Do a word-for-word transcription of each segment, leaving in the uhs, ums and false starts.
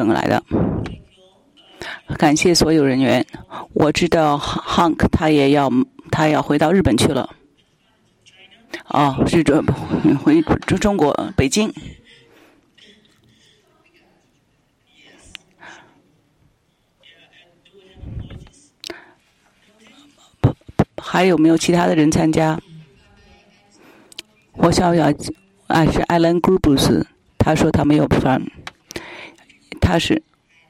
本来的。感谢所有人员。我知道 Hank 他也要他要回到日本去了。哦，是这回中国北京。还有没有其他的人参加？我想想，啊，是 Alan Grubus， 他说他没有翻，他是。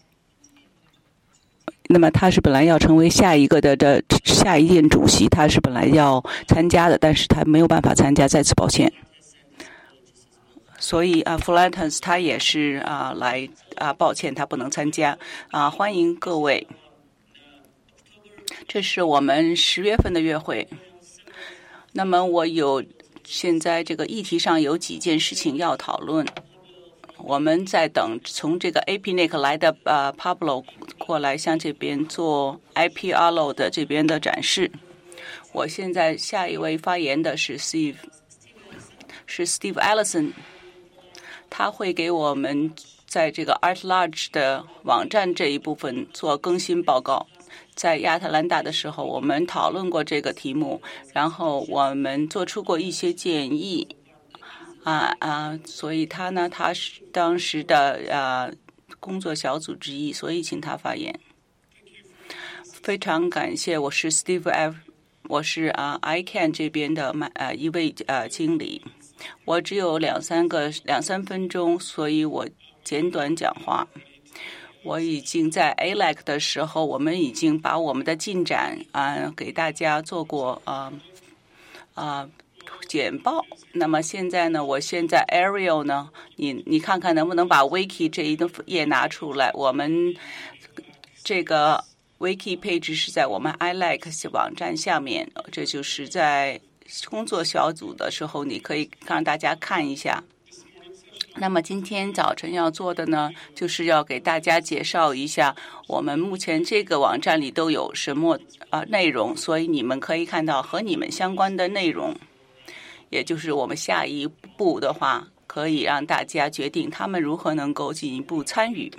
那么他是本来要成为下一个的的下一届主席，他是本来要参加的，但是他没有办法参加，再次抱歉。所以啊 ，Flatus 他也是啊来啊，抱歉他不能参加啊，欢迎各位。这是我们十月份的月会。那么我有现在这个议题上有几件事情要讨论。我们在等从这个 A P N I C 来的呃 Pablo 过来向这边做 I P R L 的这边的展示。我现在下一位发言的是 Steve， 是 Steve Allison， 他会给我们在这个 Art Large 的网站这一部分做更新报告。在亚特兰大的时候，我们讨论过这个题目，然后我们做出过一些建议。啊啊，所以他呢，他是当时的啊工作小组之一，所以请他发言。非常感谢，我是 Steve F， 我是啊 I C A N 这边的啊一位啊经理。我只有两三个两三分钟，所以我简短讲话。我已经在 A L E C 的时候，我们已经把我们的进展啊给大家做过啊啊。简报。那么现在呢，我现在 Ariel 呢，你你看看能不能把 Wiki 这一页拿出来。我们这个 Wiki page 是在我们 I Like 网站下面，这就是在工作小组的时候，你可以让大家看一下。那么今天早晨要做的呢，就是要给大家介绍一下我们目前这个网站里都有什么啊、呃、内容，所以你们可以看到和你们相关的内容。也就是我们下一步的话，可以让大家决定他们如何能够进一步参与。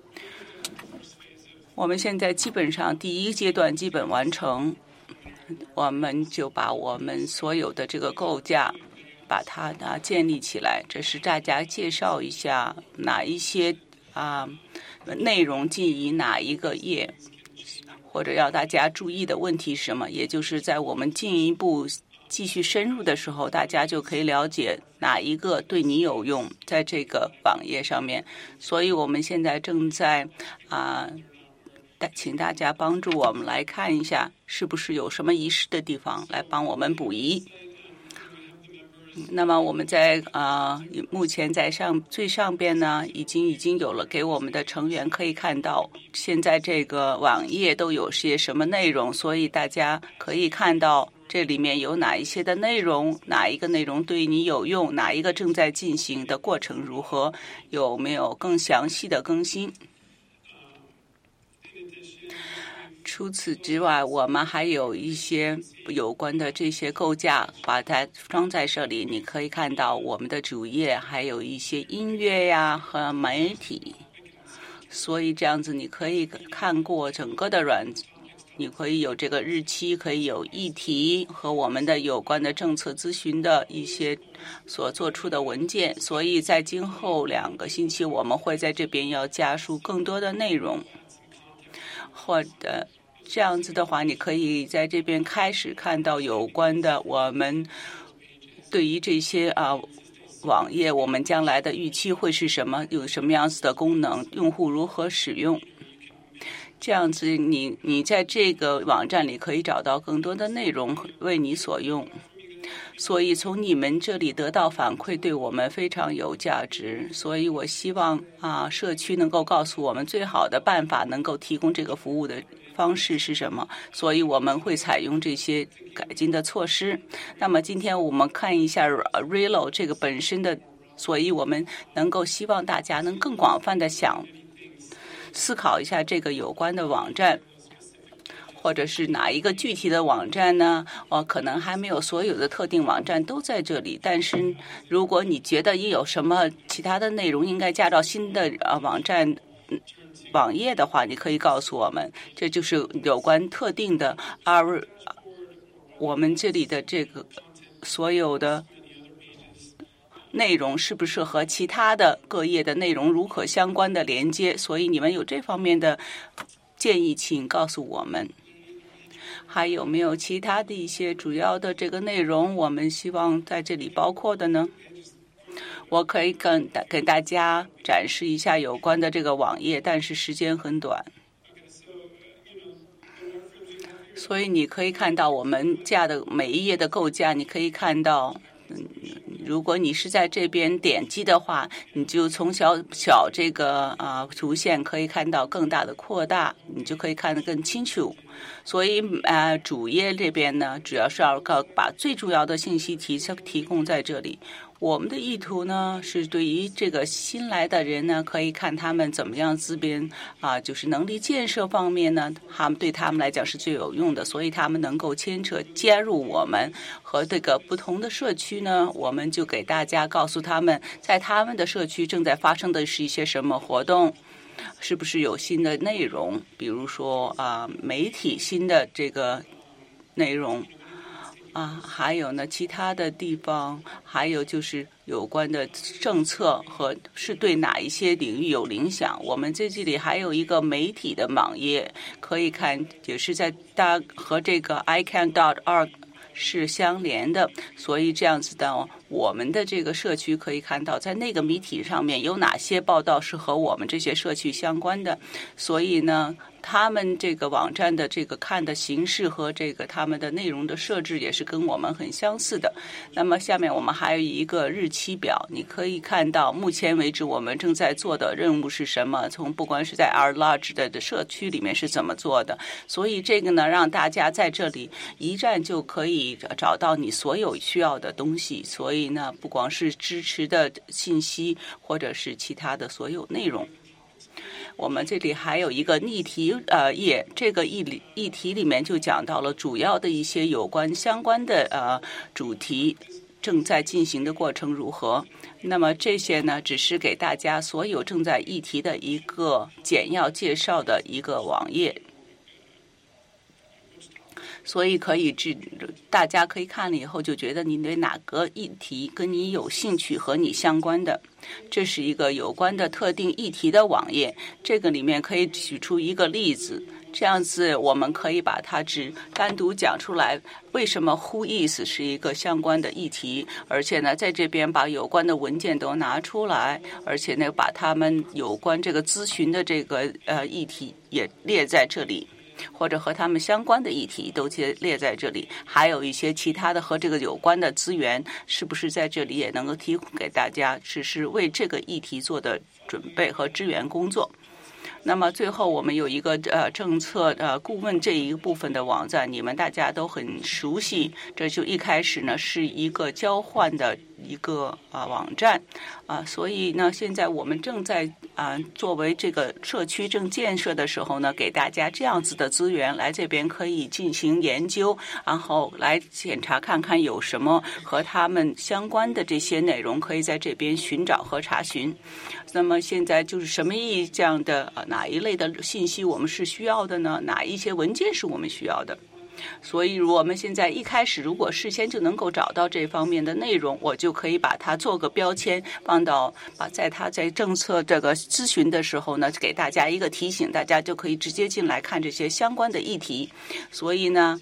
我们现在基本上第一阶段基本完成，我们就把我们所有的这个构架把它啊建立起来。这是大家介绍一下哪一些啊内容进于哪一个页，或者要大家注意的问题是什么，也就是在我们进一步继续深入的时候，大家就可以了解哪一个对你有用，在这个网页上面。所以我们现在正在啊、呃，请大家帮助我们来看一下，是不是有什么遗失的地方，来帮我们补遗。那么我们在啊、呃，目前在上最上边呢，已经已经有了给我们的成员可以看到，现在这个网页都有些什么内容，所以大家可以看到。这里面有哪一些的内容，哪一个内容对你有用，哪一个正在进行的过程如何，有没有更详细的更新。除此之外，我们还有一些有关的这些构架，把它装在这里。你可以看到我们的主页还有一些音乐呀和媒体，所以这样子你可以看过整个的软件。你可以有这个日期，可以有议题和我们的有关的政策咨询的一些所做出的文件。所以在今后两个星期，我们会在这边要加入更多的内容，或者这样子的话，你可以在这边开始看到有关的我们对于这些啊网页，我们将来的预期会是什么，有什么样子的功能，用户如何使用。这样子你，你在这个网站里可以找到更多的内容为你所用，所以从你们这里得到反馈对我们非常有价值。所以我希望啊，社区能够告诉我们最好的办法，能够提供这个服务的方式是什么，所以我们会采用这些改进的措施。那么今天我们看一下 Relo 这个本身的，所以我们能够希望大家能更广泛的想。思考一下这个有关的网站，或者是哪一个具体的网站呢？哦，可能还没有所有的特定网站都在这里。但是如果你觉得也有什么其他的内容应该加到新的呃网站网页的话，你可以告诉我们，这就是有关特定的 R 我们这里的这个所有的内容是不是和其他的各页的内容如何相关的连接，所以你们有这方面的建议请告诉我们。还有没有其他的一些主要的这个内容我们希望在这里包括的呢？我可以跟给大家展示一下有关的这个网页，但是时间很短，所以你可以看到我们架的每一页的构架，你可以看到嗯如果你是在这边点击的话，你就从小小这个啊、呃、图线可以看到更大的扩大，你就可以看得更清楚。所以啊、呃，主页这边呢，主要是要把最主要的信息提提供在这里。我们的意图呢，是对于这个新来的人呢，可以看他们怎么样自编啊，就是能力建设方面呢，他们对他们来讲是最有用的，所以他们能够牵扯加入我们和这个不同的社区呢，我们就给大家告诉他们，在他们的社区正在发生的是一些什么活动。是不是有新的内容？比如说啊，媒体新的这个内容啊，还有呢其他的地方，还有就是有关的政策和是对哪一些领域有影响。我们在这里还有一个媒体的网页，可以看，也是在大和这个 I C A N dot org。是相连的，所以这样子的，我们的这个社区可以看到，在那个媒体上面有哪些报道是和我们这些社区相关的。所以呢，他们这个网站的这个看的形式和这个他们的内容的设置也是跟我们很相似的。那么下面我们还有一个日期表，你可以看到目前为止我们正在做的任务是什么，从不管是在 R Large 的的社区里面是怎么做的。所以这个呢，让大家在这里一站就可以找到你所有需要的东西。所以呢，不光是支持的信息，或者是其他的所有内容。我们这里还有一个议题呃页，这个议议题里面就讲到了主要的一些有关相关的呃主题正在进行的过程如何。那么这些呢，只是给大家所有正在议题的一个简要介绍的一个网页。所以可以知，大家可以看了以后就觉得你对哪个议题跟你有兴趣和你相关的。这是一个有关的特定议题的网页，这个里面可以举出一个例子，这样子我们可以把它只单独讲出来，为什么 Who is 是一个相关的议题，而且呢在这边把有关的文件都拿出来，而且呢把他们有关这个咨询的这个呃议题也列在这里，或者和他们相关的议题都列在这里，还有一些其他的和这个有关的资源，是不是在这里也能够提供给大家，只是为这个议题做的准备和支援工作。那么最后我们有一个呃政策呃顾问这一部分的网站，你们大家都很熟悉，这就一开始呢是一个交换的一个啊、呃、网站啊、呃，所以呢现在我们正在啊、呃、作为这个社区正建设的时候呢，给大家这样子的资源来这边可以进行研究，然后来检查看看有什么和他们相关的这些内容可以在这边寻找和查询。那么现在就是什么意义这样的呃哪一类的信息我们是需要的呢？哪一些文件是我们需要的？所以我们现在一开始如果事先就能够找到这方面的内容，我就可以把它做个标签放到把在它在政策这个咨询的时候呢，给大家一个提醒，大家就可以直接进来看这些相关的议题。所以呢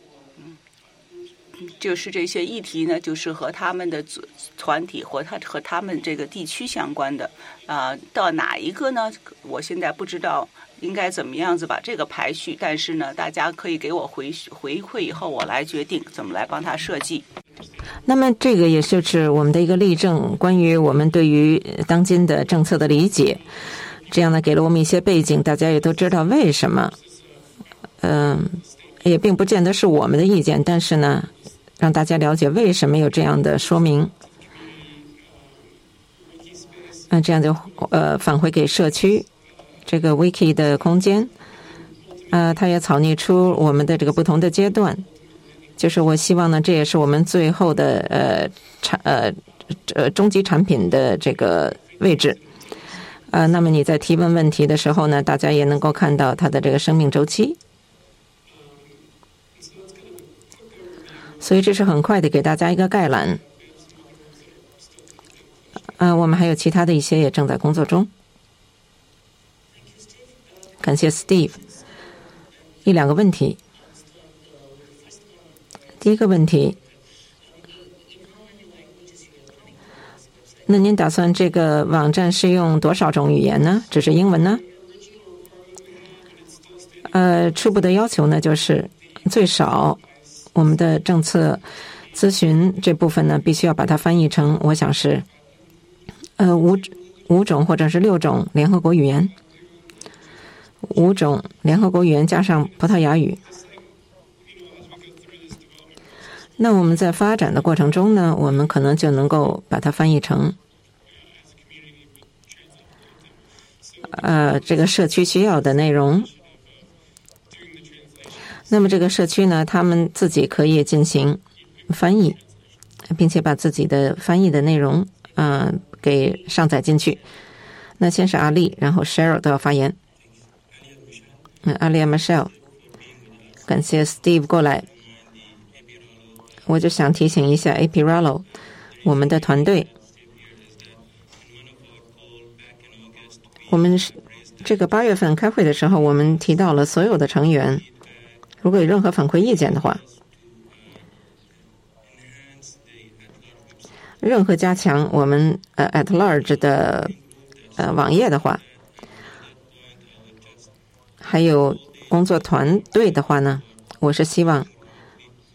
就是这些议题呢，就是和他们的团体或他和他们这个地区相关的啊、呃，到哪一个呢？我现在不知道应该怎么样子把这个排序，但是呢，大家可以给我回回馈以后，我来决定怎么来帮他设计。 那么这个也就是我们的一个例证，关于我们对于当今的政策的理解，这样呢给了我们一些背景，大家也都知道为什么。嗯，也并不见得是我们的意见，但是呢让大家了解为什么有这样的说明，那这样就呃返回给社区这个 wiki 的空间，呃，它也草拟出我们的这个不同的阶段，就是我希望呢，这也是我们最后的呃产呃呃终极产品的这个位置。 呃，那么你在提问问题的时候呢，大家也能够看到它的这个生命周期。所以这是很快的给大家一个概览。呃，我们还有其他的一些也正在工作中。感谢 Steve。一两个问题。第一个问题，那您打算这个网站是用多少种语言呢？只是英文呢？呃，初步的要求呢，就是最少我们的政策咨询这部分呢，必须要把它翻译成，我想是呃五五种或者是六种联合国语言，五种联合国语言加上葡萄牙语。那我们在发展的过程中呢，我们可能就能够把它翻译成呃这个社区需要的内容。那么这个社区呢，他们自己可以进行翻译，并且把自己的翻译的内容嗯、呃、给上载进去。那先是阿丽，然后 Cheryl 都要发言。嗯，阿丽 Michelle， 感谢 Steve 过来。我就想提醒一下 A P Rallo 我们的团队，我们这个八月份开会的时候，我们提到了所有的成员，如果有任何反馈意见的话，任何加强我们呃 at large 的呃网页的话，还有工作团队的话呢，我是希望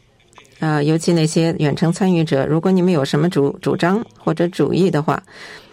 啊、呃，尤其那些远程参与者，如果你们有什么主主张或者主意的话，